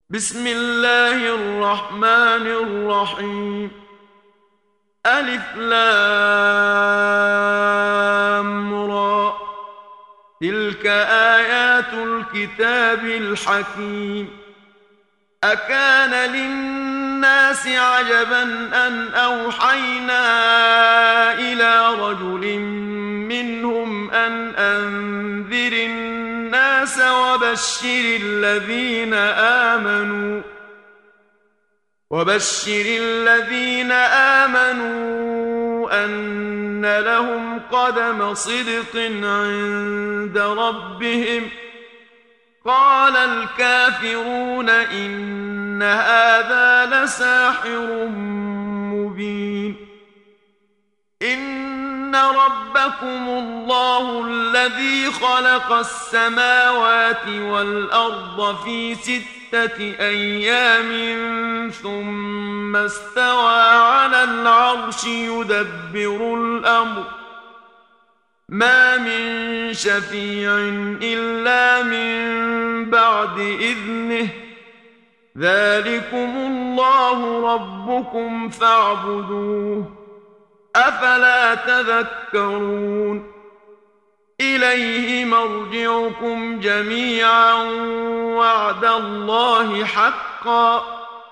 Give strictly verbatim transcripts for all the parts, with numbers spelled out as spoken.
بسم الله الرحمن الرحيم. ألف لام را. تلك آيات الكتاب الحكيم. أكان للناس عجبا أن أوحينا إلى رجل منهم أن أنذر الناس وبشر الذين آمنوا وبشر الذين آمنوا أن لهم قدم صدق عند ربهم. قال الكافرون إن هذا لساحر مبين. إن ربكم الله الذي خلق السماوات والأرض في ستة أيام ثم استوى على العرش يدبر الأمر ما من شفيع إلا من بعد إذنه. ذلكم الله ربكم فاعبدوه أفلا تذكرون. إليه مرجعكم جميعا وعد الله حقا.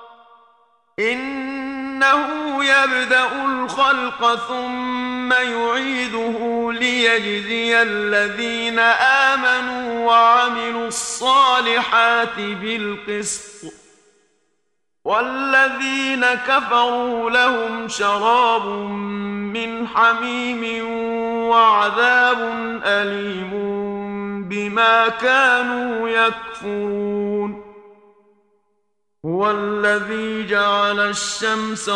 إنه يبدأ الخلق ثم يعيده ليجزي الذين آمنوا وعملوا الصالحات بالقسط والذين كفروا لهم شراب من حميم وعذاب أليم بما كانوا يكفرون. هو الذي جعل الشمس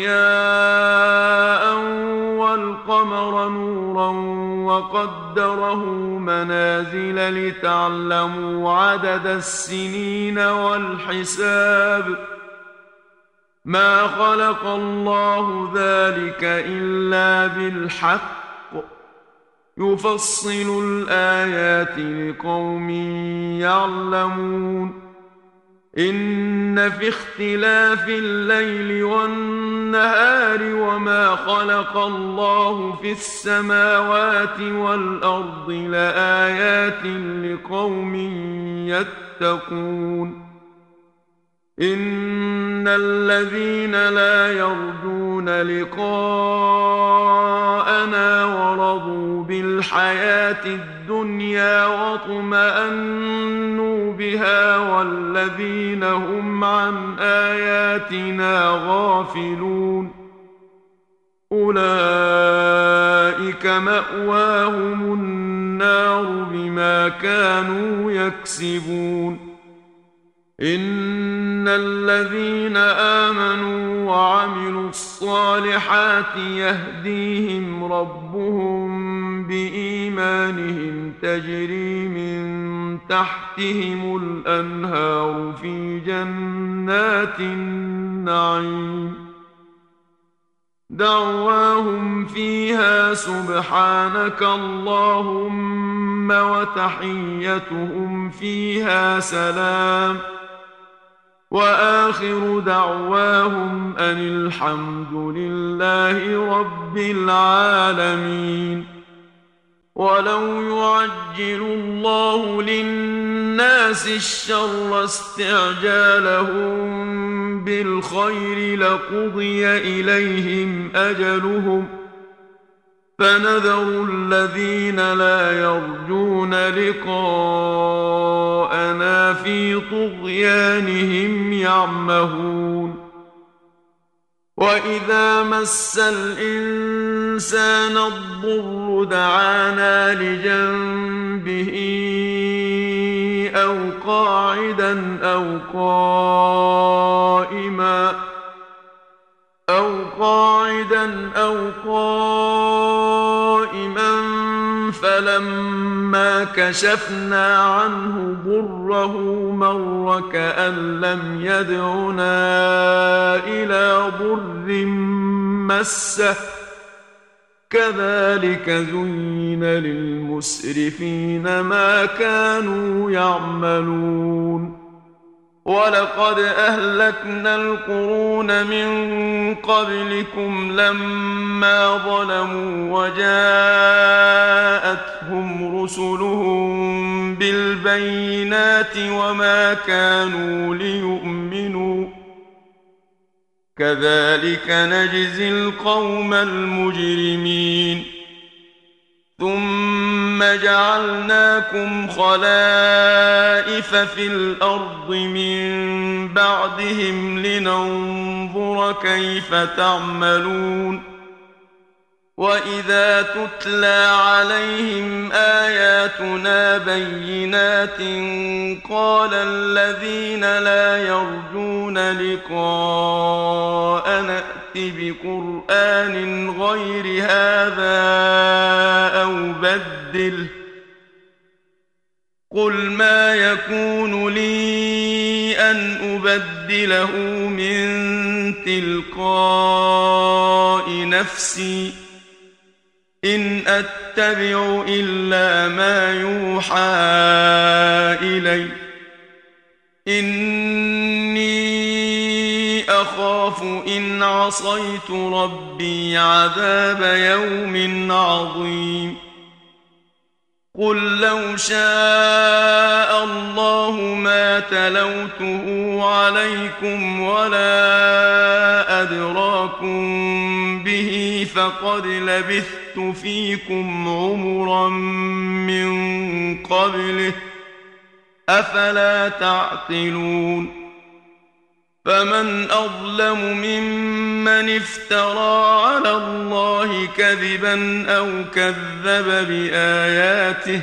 ضياء والقمر نورا وقدره منازل لتعلموا عدد السنين والحساب. ما خلق الله ذلك إلا بالحق يفصل الآيات لقوم يعلمون. إن في اختلاف الليل والنهار وما خلق الله في السماوات والأرض لآيات لقوم يتقون. إن الذين لا يرجون لقاءنا ورضوا بالحياة الدنيا واطمأنوا بها والذين هم عن آياتنا غافلون أولئك مأواهم النار بما كانوا يكسبون. إن الذين آمنوا وعملوا الصالحات يهديهم ربهم بإيمانهم تجري من تحتهم الأنهار في جنات النعيم. دعواهم فيها سبحانك اللهم وتحيتهم فيها سلام وآخر دعواهم أن الحمد لله رب العالمين. ولو يعجل الله للناس الشر استعجالهم بالخير لقضي إليهم أجلهم فنذر الذين لا يرجون لقاءنا في طغيانهم يعمهون. وإذا مس الإنسان الضر دعانا لجنبه أو قاعدا أو قائما أو قاعدا أو قائما فلما كشفنا عنه ضره مر كأن لم يدعنا إلى ضر مسه كذلك زين للمسرفين. المسرفين ما كانوا يعملون ولقد أهلكنا القرون من قبلكم لما ظلموا وجاءتهم رسلهم بالبينات وما كانوا ليؤمنوا كذلك نجزي القوم المجرمين ثم جعلناكم خلائف في الأرض من بعدهم لننظر كيف تعملون وإذا تتلى عليهم آياتنا بينات قال الذين لا يرجون لقاء نأت بقرآن غير هذا أو بدله قل ما يكون لي أن أبدله من تلقاء نفسي إن أتبع إلا ما يوحى إلي إني أخاف إن عصيت ربي عذاب يوم عظيم قل لو شاء الله ما تلوته عليكم ولا أدراكم به فقد لبثت فيكم عمرا من قبله أفلا تعقلون فمن أظلم ممن افترى على الله كذبا أو كذب بآياته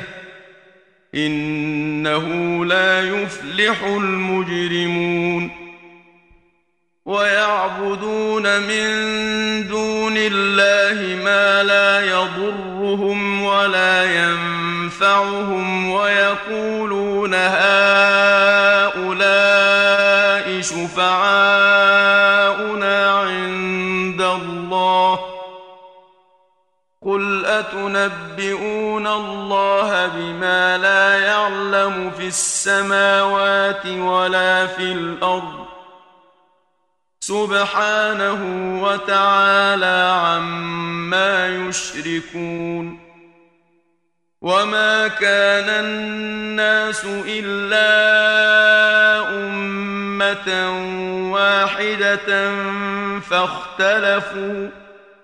إنه لا يفلح المجرمون ويعبدون من دون الله ما لا يضرهم ولا ينفعهم ويقولون هؤلاء شفعاؤنا عند الله قل أتنبئون الله بما لا يعلم في السماوات ولا في الأرض سبحانه وتعالى عما يشركون وما كان الناس إلا أمة واحدة فاختلفوا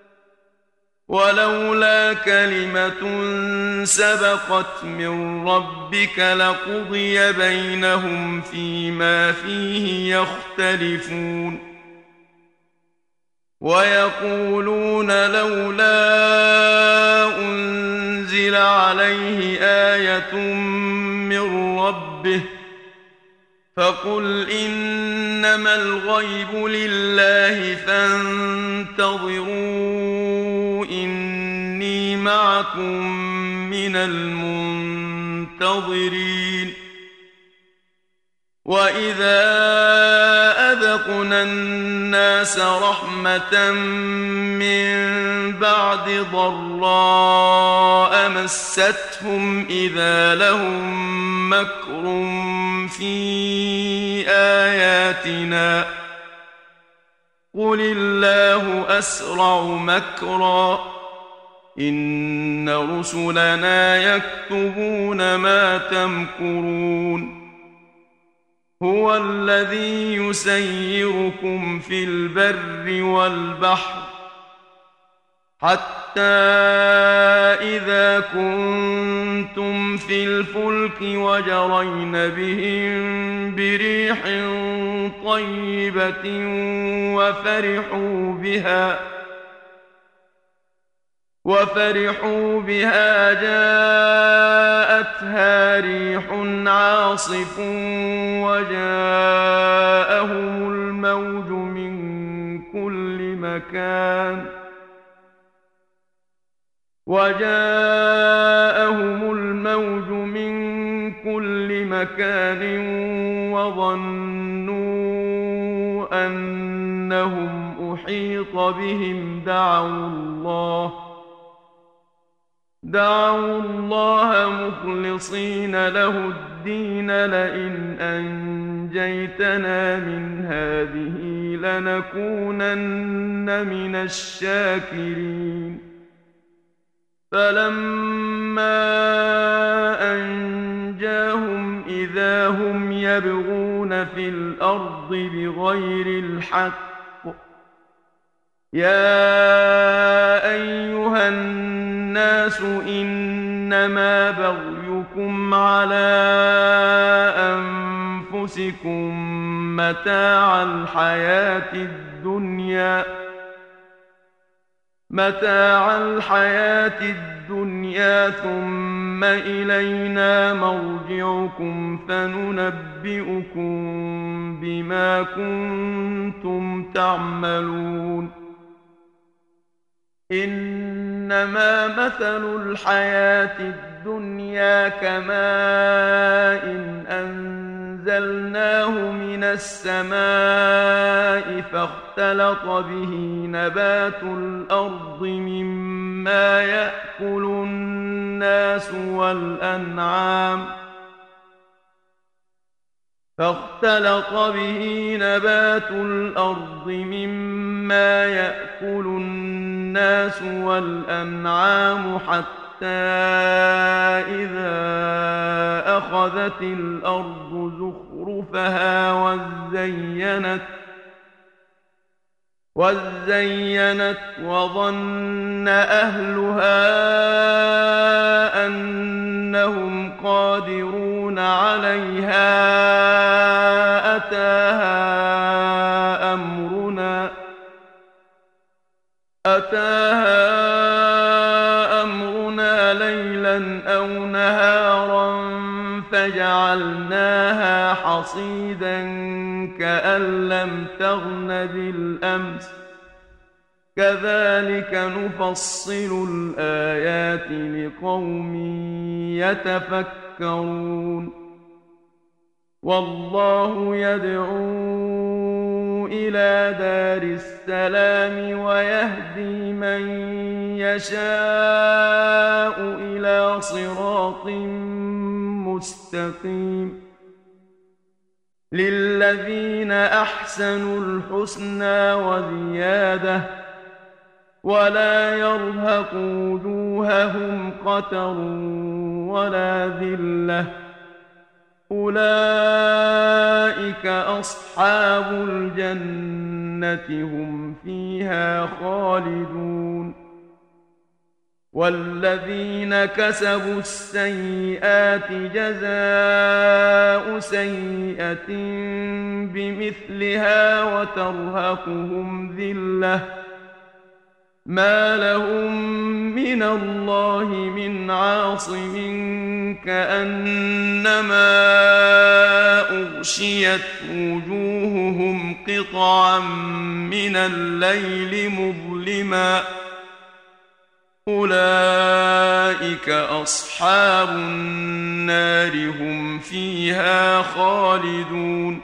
ولولا كلمة سبقت من ربك لقضي بينهم فيما فيه يختلفون ويقولون لولا أنزل عليه آية من ربه فقل إنما الغيب لله فانتظروا إني معكم من المنتظرين وإذا أذقنا الناس رحمة من بعد ضراء مستهم إذا لهم مكر في آياتنا قل الله أسرع مكرا إن رسلنا يكتبون ما تمكرون هو الذي يسيركم في البر والبحر حتى إذا كنتم في الفلك وجرين بهم بريح طيبة وفرحوا بها وفرحوا بها جاءتها ريح عاصف وجاءهم الموج من كل مكان وجاءهم الموج من كل مكان وظنوا أنهم أحيط بهم دعوا الله دعوا الله مخلصين له الدين لئن أنجيتنا من هذه لنكونن من الشاكرين فلما أنجاهم إذا هم يبغون في الأرض بغير الحق يا أيها الناس إنما بغيكم على أنفسكم متاع الحياة الدنيا متاع الحياة الدنيا ثم إلينا مرجعكم فننبئكم بما كنتم تعملون إنما مثل الحياة الدنيا كماء أنزلناه من السماء فاختلط به نبات الأرض مما يأكل الناس والأنعام فاختلط به نبات الأرض مما يأكل الناس والأنعام حتى إذا أخذت الأرض زخرفها وزينت وزينت وظن أهلها أنهم قادرون عليها أتاها أمرنا أتاها أمرنا ليلا أو نهارا فجعلناها حصيدا كأن لم تغن بالأمس كذلك نفصل الآيات لقوم يتفكرون والله يدعو إلى دار السلام ويهدي من يشاء إلى صراط مستقيم للذين أحسنوا الحسنى وزيادة ولا يرهق وجوههم قتر ولا ذلة أولئك أصحاب الجنة هم فيها خالدون والذين كسبوا السيئات جزاء سيئة بمثلها وترهقهم ذلة ما لهم من الله من عاصم كأنما أغشيت وجوههم قطعا من الليل مظلما أولئك أصحاب النار هم فيها خالدون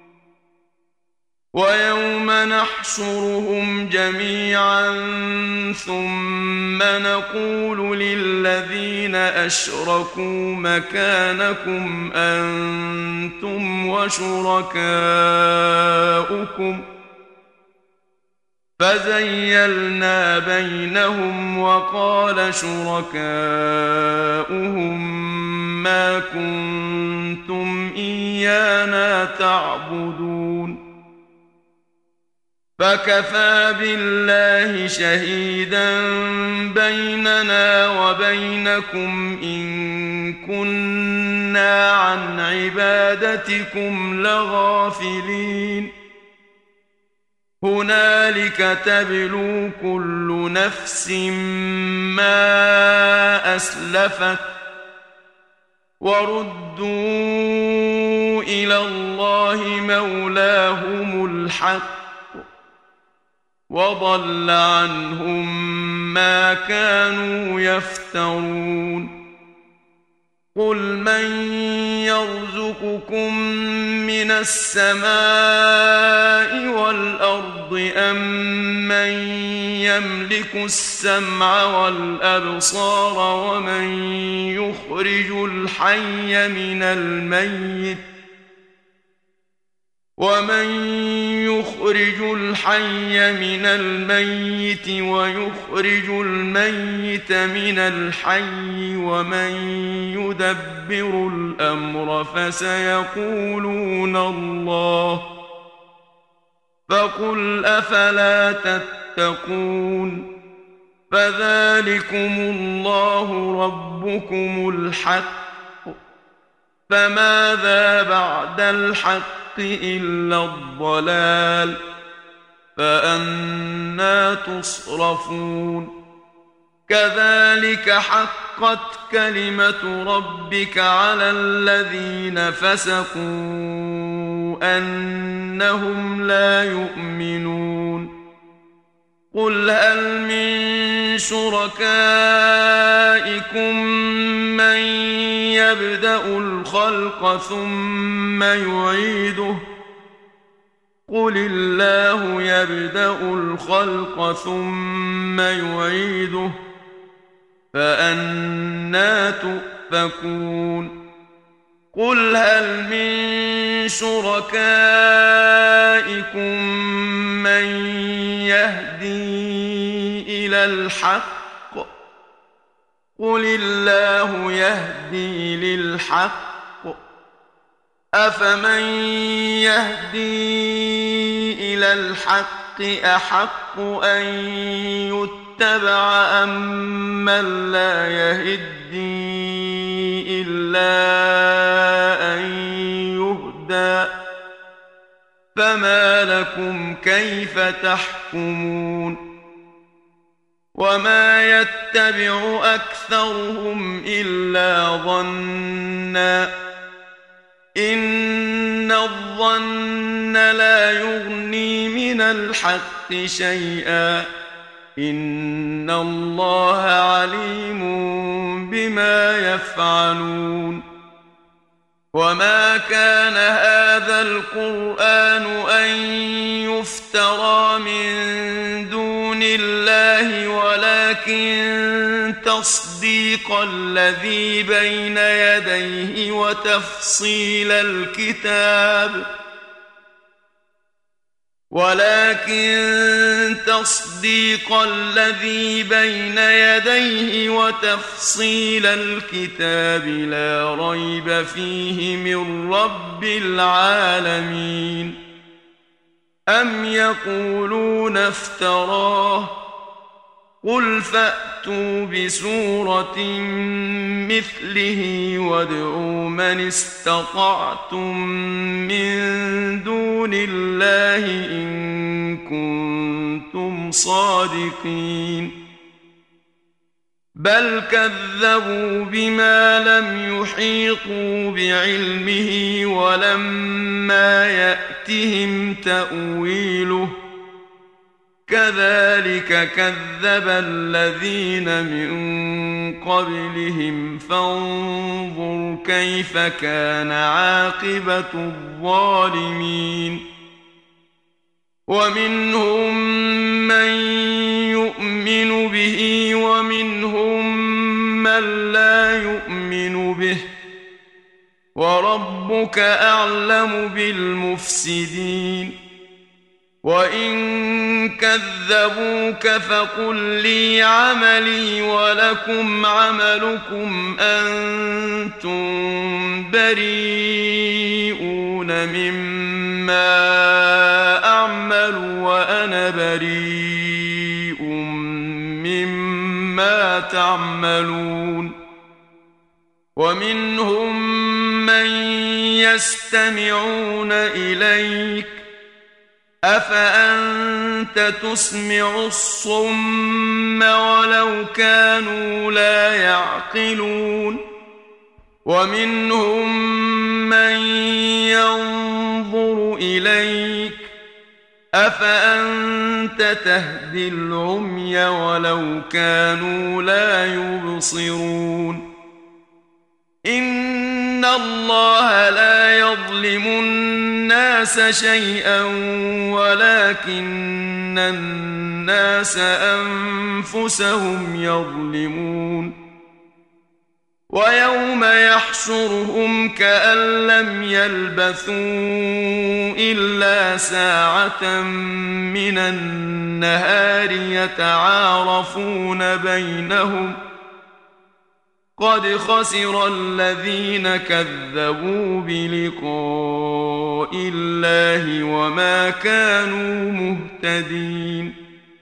ويوم نحشرهم جميعا ثم نقول للذين أشركوا مكانكم أنتم وشركاؤكم فزيلنا بينهم وقال شركاؤهم ما كنتم إيانا تعبدون فكفى بالله شهيدا بيننا وبينكم إن كنا عن عبادتكم لغافلين هنالك تبلو كل نفس ما أسلفت وردوا إلى الله مولاهم الحق وضل عنهم ما كانوا يفترون قل من يرزقكم من السماء والأرض أم من يملك السمع والأبصار ومن يخرج الحي من الميت ومن يخرج الحي من الميت ويخرج الميت من الحي ومن يدبر الأمر فسيقولون الله فقل أفلا تتقون فذلكم الله ربكم الحق فماذا بعد الحق إلا الضلال فأنى تصرفون كذلك حقت كلمة ربك على الذين فسقوا أنهم لا يؤمنون قل هل من شركائكم من يبدأ الخلق ثم يعيده قل الله يبدأ الخلق ثم يعيده فأنى تؤفكون قل هل من شركائكم من يهدي إلى الحق قل الله يهدي للحق أفمن يهدي إلى الحق أحق أن يتبع أم من لا يهدي إلا أن يهدى فما لكم كيف تحكمون وما يتبع أكثرهم إلا ظنا إن الظن لا يغني من الحق شيئا إن الله عليم بما يفعلون وما كان هذا القرآن أن يفترى من دون الله ولكن تصديق الذي بين يديه وتفصيل الكتاب ولكن تصديق الذي بين يديه وتفصيل الكتاب لا ريب فيه من رب العالمين أم يقولون افتراه قل فأتوا بسورة مثله وادعوا من استطعتم من دون الله إن كنتم صادقين بل كذبوا بما لم يحيطوا بعلمه ولما يأتهم تأويله كذلك كذب الذين من قبلهم فانظر كيف كان عاقبة الظالمين ومنهم من يؤمن به ومنهم من لا يؤمن به وربك أعلم بالمفسدين وإن كذبوك فقل لي عملي ولكم عملكم أنتم بريئون مما أعمل وأنا بريء مما تعملون ومنهم من يستمعون إليك أفأنت تسمع الصم ولو كانوا لا يعقلون ومنهم من ينظر إليك أفأنت تهدي العمي ولو كانوا لا يبصرون إن الله لا يظلم الناس شيئا ولكن الناس أنفسهم يظلمون ويوم يحشرهم كأن لم يلبثوا إلا ساعة من النهار يتعارفون بينهم قد خسر الذين كذبوا بلقاء الله وما كانوا مهتدين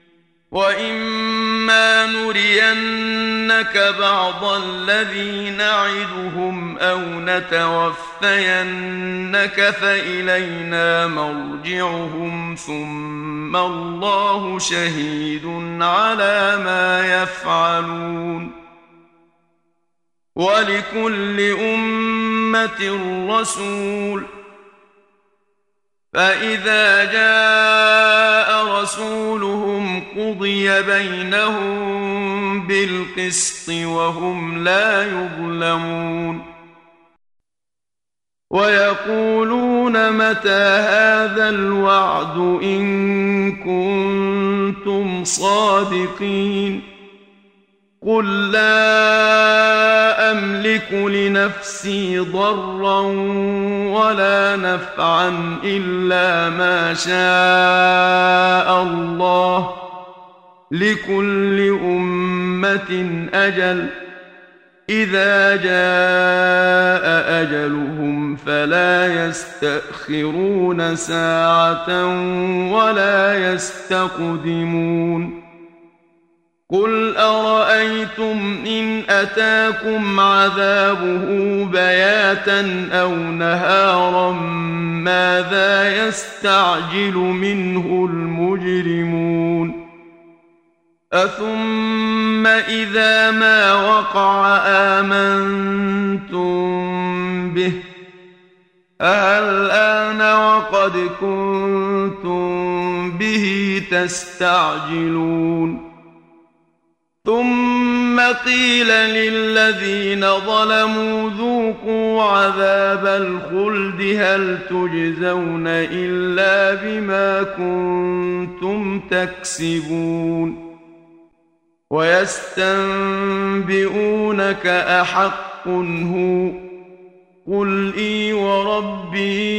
وإما نرينك بعض الذي نعدهم أو نتوفينك فإلينا مرجعهم ثم الله شهيد على ما يفعلون ولكل أمة رسول فإذا جاء رسولهم قضي بينهم بالقسط وهم لا يظلمون ويقولون متى هذا الوعد إن كنتم صادقين قل لا أملك لنفسي ضرا ولا نفعا إلا ما شاء الله لكل أمة أجل إذا جاء أجلهم فلا يستأخرون ساعة ولا يستقدمون قل أرأيتم إن أتاكم عذابه بياتا أو نهارا ماذا يستعجل منه المجرمون أثم إذا ما وقع آمنتم به الآن وقد كنتم به تستعجلون ثم قيل للذين ظلموا ذوقوا عذاب الخلد هل تجزون إلا بما كنتم تكسبون ويستنبئونك أحق هو قل إي وربي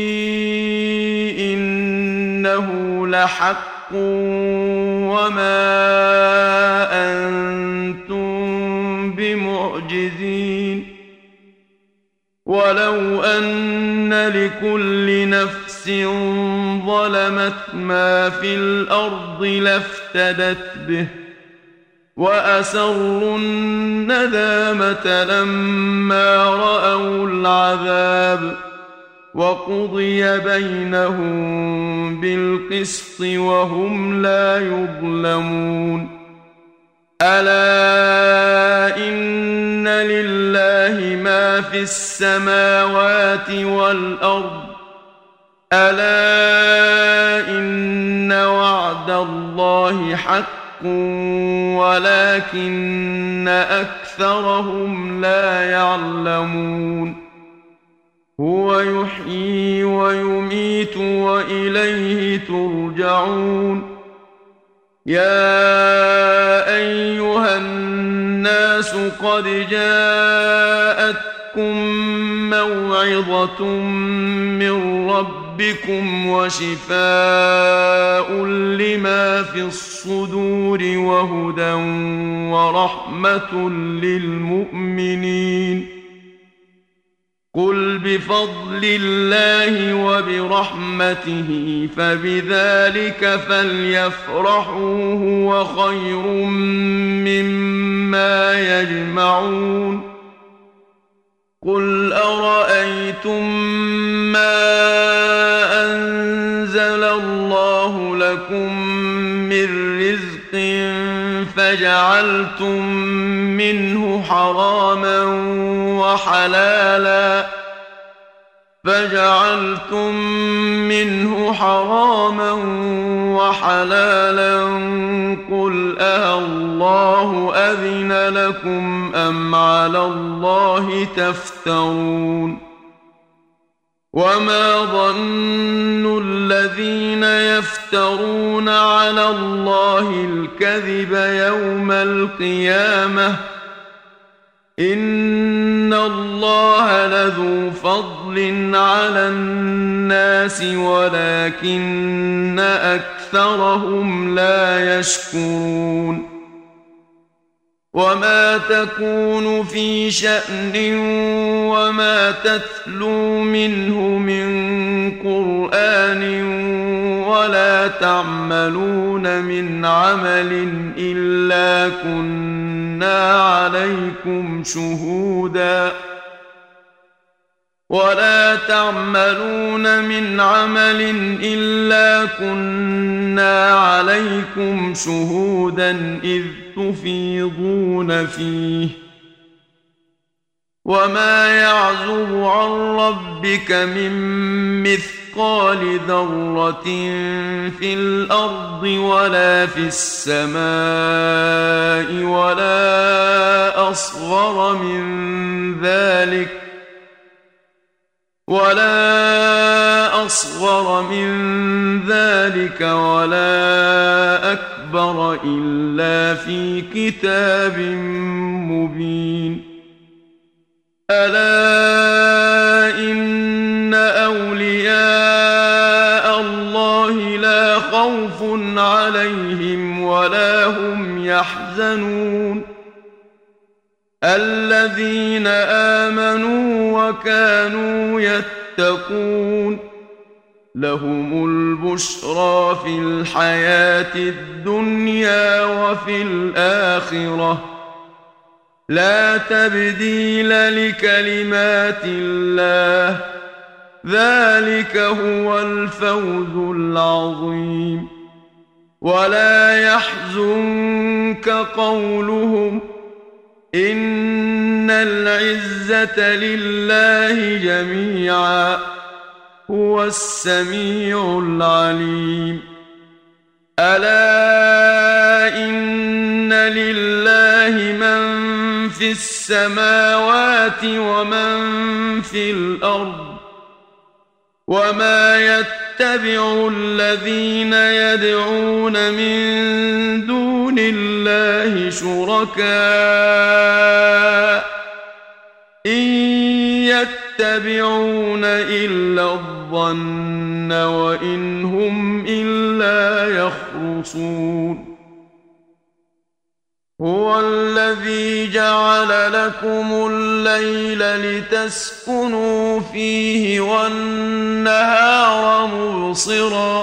إنه لحق وما أنتم بمعجزين ولو أن لكل نفس ظلمت ما في الأرض لافتدت به وأسروا الندامة لما رأوا العذاب وقضي بينهم بالقسط وهم لا يظلمون ألا إن لله ما في السماوات والأرض ألا إن وعد الله حق ولكن أكثرهم لا يعلمون هو يحيي ويميت وإليه ترجعون يا أيها الناس قد جاءتكم موعظة من ربكم وشفاء لما في الصدور وهدى ورحمة للمؤمنين قل بفضل الله وبرحمته فبذلك فليفرحوا هو خير مما يجمعون قل أرأيتم ما أنزل الله لكم من رزق فجعلتم منه حراما وحلالا فجعلتم منه حراما وحلالا قل أالله أذن لكم أم على الله تفترون وما ظن الذين يفترون على الله الكذب يوم القيامة إن الله لذو فضل على الناس ولكن أكثرهم لا يشكرون وما تكون في شأن وما تتلو منه من قرآن ولا تعملون من عمل إلا كنا عليكم شهودا ولا تعملون من عمل إلا كنا عليكم شهودا إذ تفيضون فيه وما يعزب عن ربك من مثقال ذرة في الأرض ولا في السماء ولا أصغر من ذلك ولا أصغر من ذلك ولا أكبر إلا في كتاب مبين ألا إن أولياء الله لا خوف عليهم ولا هم يحزنون الذين آمنوا وكانوا يتقون لهم البشرى في الحياة الدنيا وفي الآخرة لا تبديل لكلمات الله ذلك هو الفوز العظيم ولا يحزنك قولهم إن العزة لله جميعا هو السميع العليم ألا إن لله من في السماوات ومن في الأرض وما يتبع الذين يدعون من دون الله شركاء إن يتبعون إلا الظن وإن هم إلا يخرصون هو الذي جعل لكم الليل لتسكنوا فيه والنهار مبصرا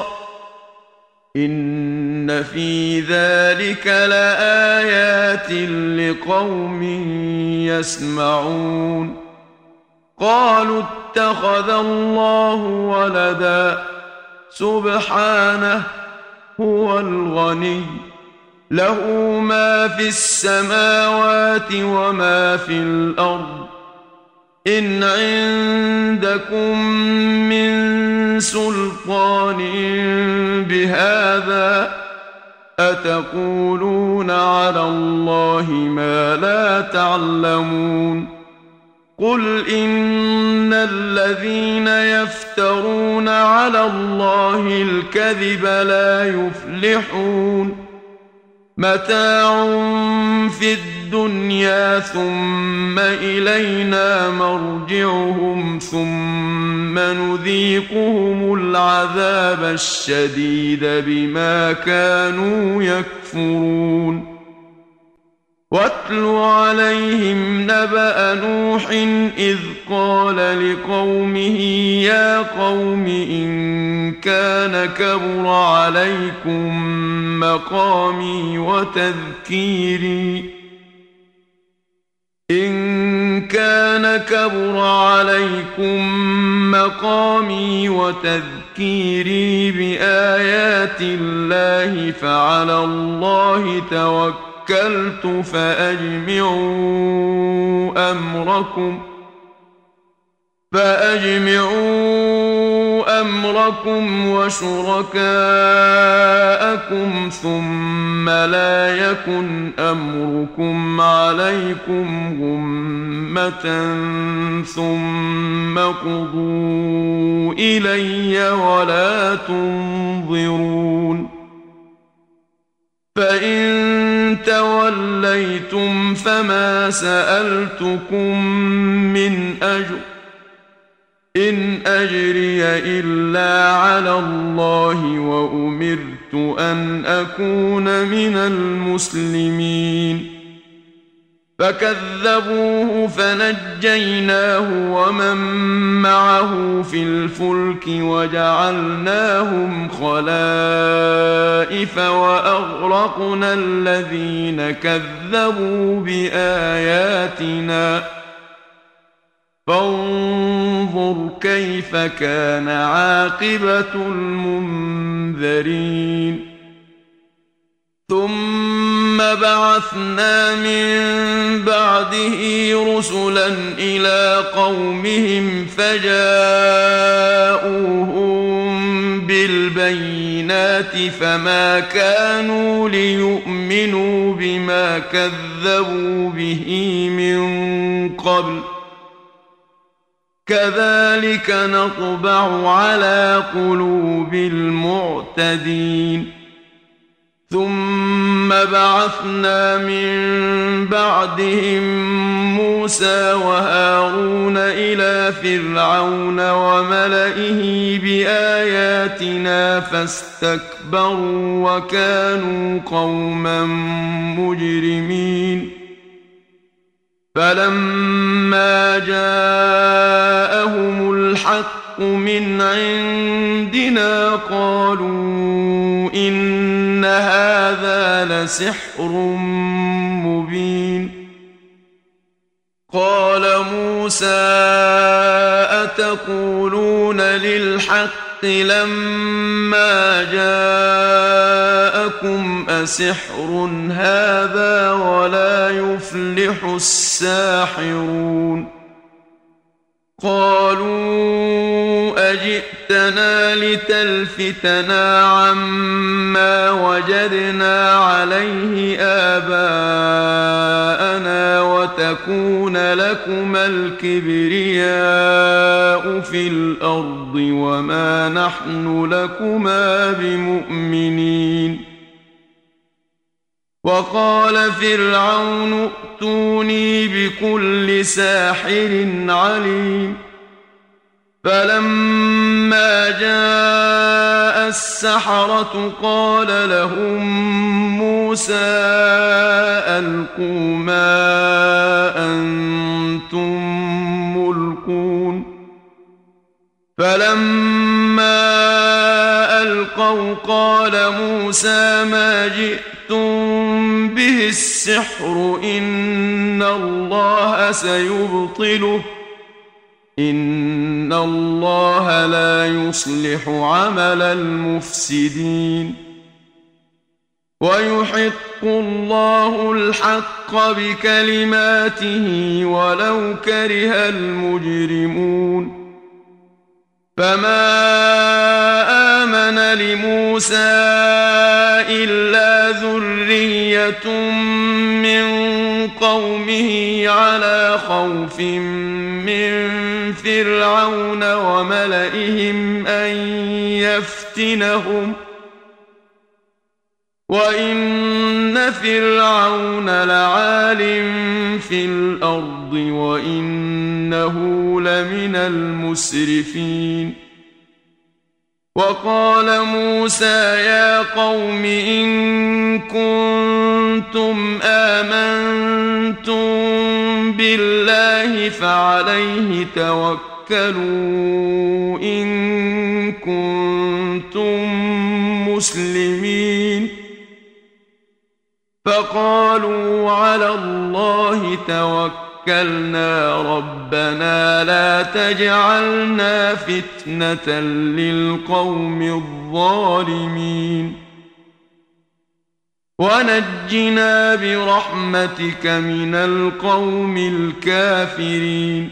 إن في ذلك لآيات لقوم يسمعون قالوا اتخذ الله ولدا سبحانه هو الغني له ما في السماوات وما في الأرض إن عندكم من سلطان بهذا أتقولون على الله ما لا تعلمون قل إن الذين يفترون على الله الكذب لا يفلحون متاع في الدنيا ثم إلينا مرجعهم ثم نذيقهم العذاب الشديد بما كانوا يكفرون واتل عليهم نبأ نوح إذ قال لقومه يا قوم إن كان كبر عليكم مقامي وتذكيري إن كان كبر عليكم مقامي وتذكيري بآيات الله فعلى الله توكلت توكلت فأجمعوا أمركم فأجمعوا أمركم وشركاءكم ثم لا يكن أمركم عليكم غمة ثم قضوا إلي ولا تنظرون فإن تولوا توليتم فما سألتكم من أجر إن أجري إلا على الله وأمرت أن أكون من المسلمين فكذبوه فنجيناه ومن معه في الفلك وجعلناهم خلائف وأغرقنا الذين كذبوا بآياتنا فانظر كيف كان عاقبة المنذرين ثم بعثنا من بعده رسلا إلى قومهم فجاءوهم بالبينات فما كانوا ليؤمنوا بما كذبوا به من قبل كذلك نطبع على قلوب المعتدين ثم بعثنا من بعدهم موسى وهارون إلى فرعون وملئه بآياتنا فاستكبروا وكانوا قوما مجرمين فلما جاءهم الحق من عندنا قالوا إن هذا لسحر مبين قال موسى أتقولون للحق لما جاءكم أسحر هذا ولا يفلح الساحرون قالوا أجئتنا لتلفتنا عما وجدنا عليه آباءنا وتكون لكما الكبرياء في الأرض وما نحن لكما بمؤمنين وقال فرعون ائتوني بكل ساحر عليم فلما جاء السحرة قال لهم موسى ألقوا ما أنتم ملقون فلما ألقوا قال موسى ما جئتم به السحر إن الله سيبطله إن الله لا يصلح عمل المفسدين ويحق الله الحق بكلماته ولو كره المجرمون فما آمن لموسى إلا ذرية من قومه على خوف من فرعون وملئهم أن يفتنهم وإن فرعون لعال في الأرض وإنه لمن المسرفين وقال موسى يا قوم إن كنتم آمنتم بالله فعليه توكلوا إن كنتم مسلمين فقالوا على الله توكلنا ربنا لا تجعلنا فتنة للقوم الظالمين ونجنا برحمتك من القوم الكافرين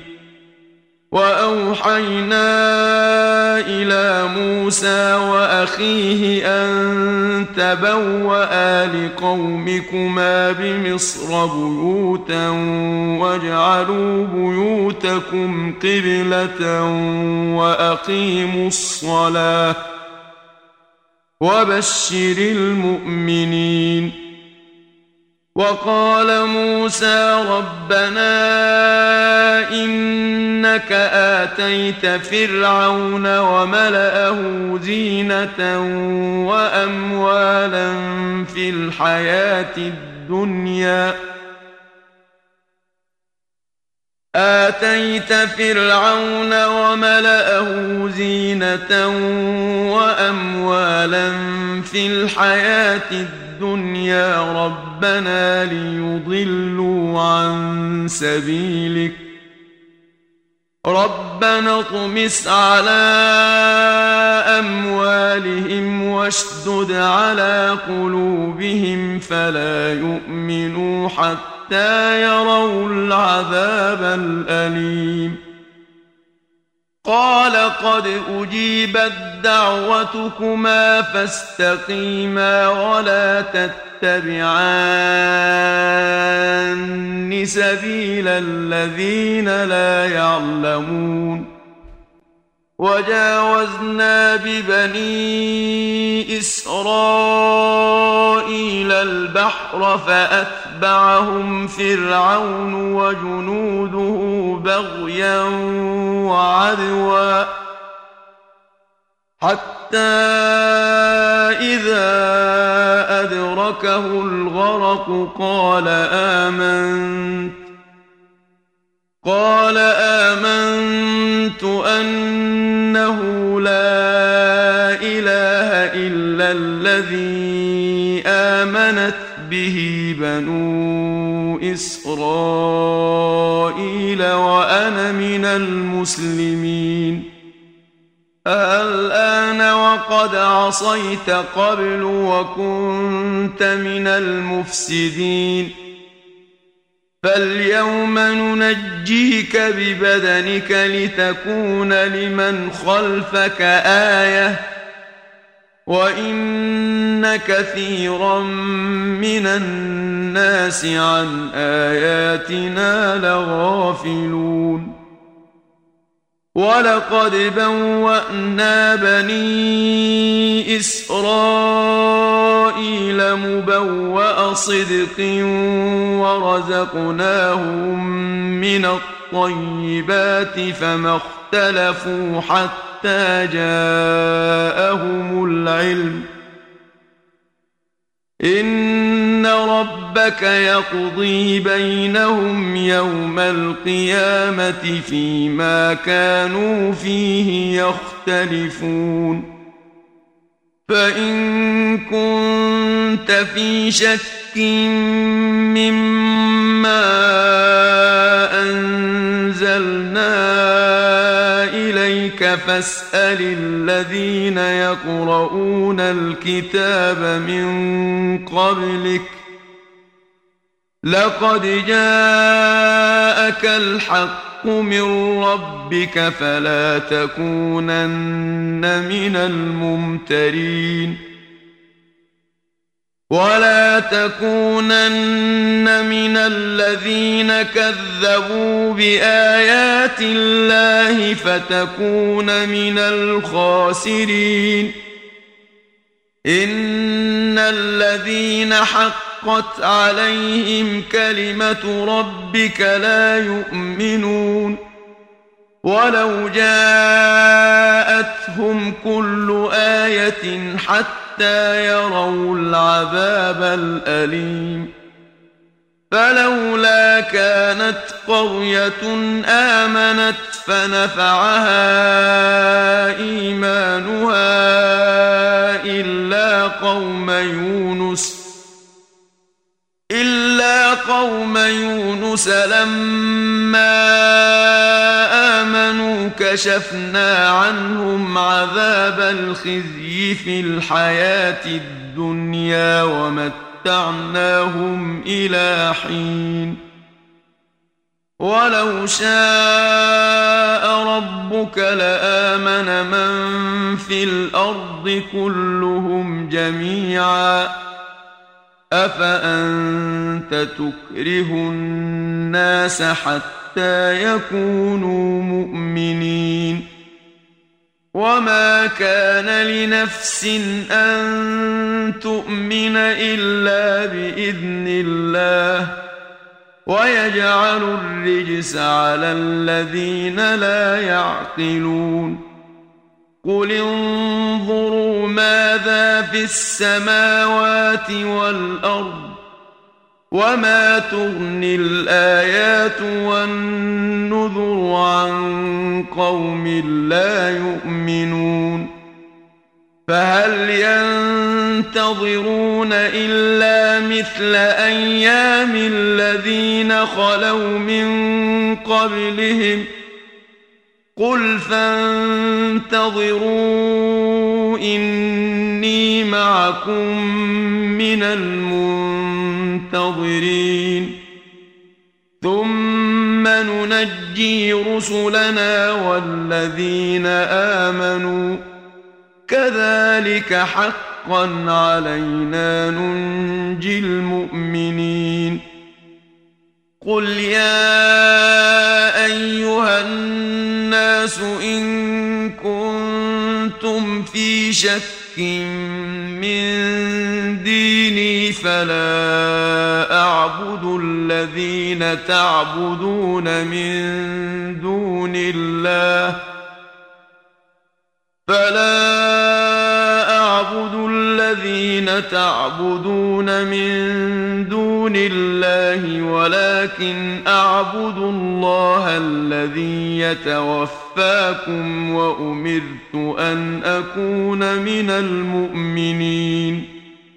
وأوحينا إلى موسى وأخيه أن تبوأ لقومكما بمصر بيوتا واجعلوا بيوتكم قبلة وأقيموا الصلاة وبشر المؤمنين وقال موسى ربنا إنك آتيت فرعون وملأه زينة وأموالا في الحياة الدنيا آتيت فرعون وملأه زينة وأموالا في الحياة الدنيا ربنا ليضلوا عن سبيلك ربنا اطمس على أموالهم واشدد على قلوبهم فلا يؤمنوا حتى يروا العذاب الأليم قال قد أجيبت دعوتكما فاستقيما ولا تتبعان سبيل الذين لا يعلمون وجاوزنا ببني إسرائيل البحر فأتبعهم فرعون وجنوده بغيا وعدوا حتى إذا أدركه الغرق قال آمنت قال آمنت أنه لا إله إلا الذي آمنت به بنو إسرائيل وأنا من المسلمين الآن وقد عصيت قبل وكنت من المفسدين فاليوم ننجيك ببدنك لتكون لمن خلفك آية وإن كثيرا من الناس عن آياتنا لغافلون ولقد بوأنا بني إسرائيل مبوأ صدق ورزقناهم من الطيبات فما اختلفوا حتى جاءهم العلم إن ربك يقضي بينهم يوم القيامة فيما كانوا فيه يختلفون فإن كنت في شك مما أنزلنا إليك فاسأل الذين يقرؤون الكتاب من قبلك لقد جاءك الحق من ربك فلا تكونن من الممترين ولا تكونن من الذين كذبوا بآيات الله فتكون من الخاسرين إن الذين حقت عليهم كلمة ربك لا يؤمنون ولو جاءتهم كل آية حتى يروا العذاب الأليم فلولا كانت قرية آمنت فنفعها إيمانها إلا قوم يونس إلا قوم يونس لما آمنوا كشفنا عنهم عذاب الخزي في الحياة الدنيا ومتعناهم إلى حين ولو شاء ربك لآمن من في الأرض كلهم جميعا أفأنت تكره الناس حتى يكونوا مؤمنين وما كان لنفس أن تؤمن إلا بإذن الله ويجعل الرجس على الذين لا يعقلون قل انظروا ماذا في السماوات والأرض وما تغني الآيات والنذر عن قوم لا يؤمنون فهل ينتظرون إلا مثل أيام الذين خلوا من قبلهم قل فانتظروا إني معكم من المنتظرين ثم ننجي رسلنا والذين آمنوا كذلك حقا علينا ننجي المؤمنين قل يا أيها الناس إن كنتم في شك من ديني فلا أعبد الذين تعبدون من دون الله فلا أعبد الذين تعبدون من دون الله ولكن أعبد الله الذي يتوفاكم وأمرت أن أكون من المؤمنين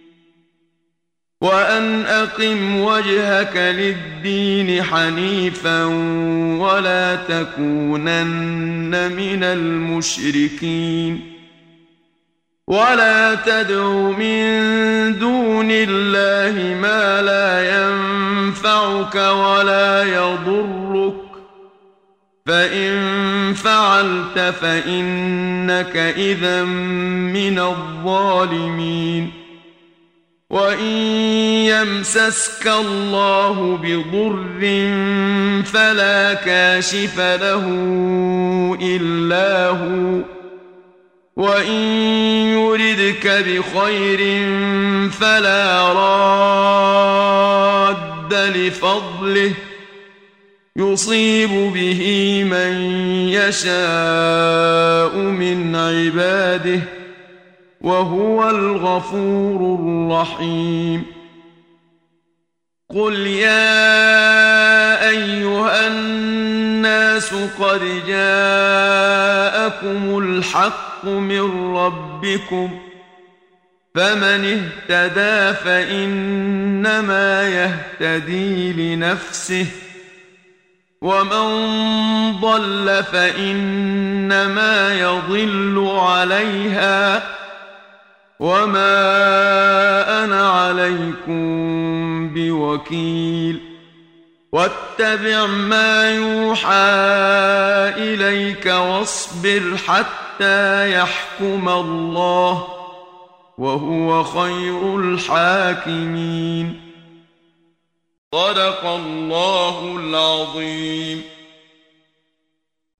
وأن أقم وجهك للدين حنيفا ولا تكونن من المشركين ولا تدع من دون الله ما لا ينفعك ولا يضرك فإن فعلت فإنك إذا من الظالمين وإن يمسسك الله بضر فلا كاشف له إلا هو وإن يردك بخير فلا راد لفضله يصيب به من يشاء من عباده وهو الغفور الرحيم قل يا أيها الناس قد جاءكم الحق من ربكم فمن اهتدى فإنما يهتدي لنفسه ومن ضل فإنما يضل عليها وما أنا عليكم بوكيل واتبع ما يوحى إليك واصبر حتى يحكم الله وهو خير الحاكمين صدق الله العظيم.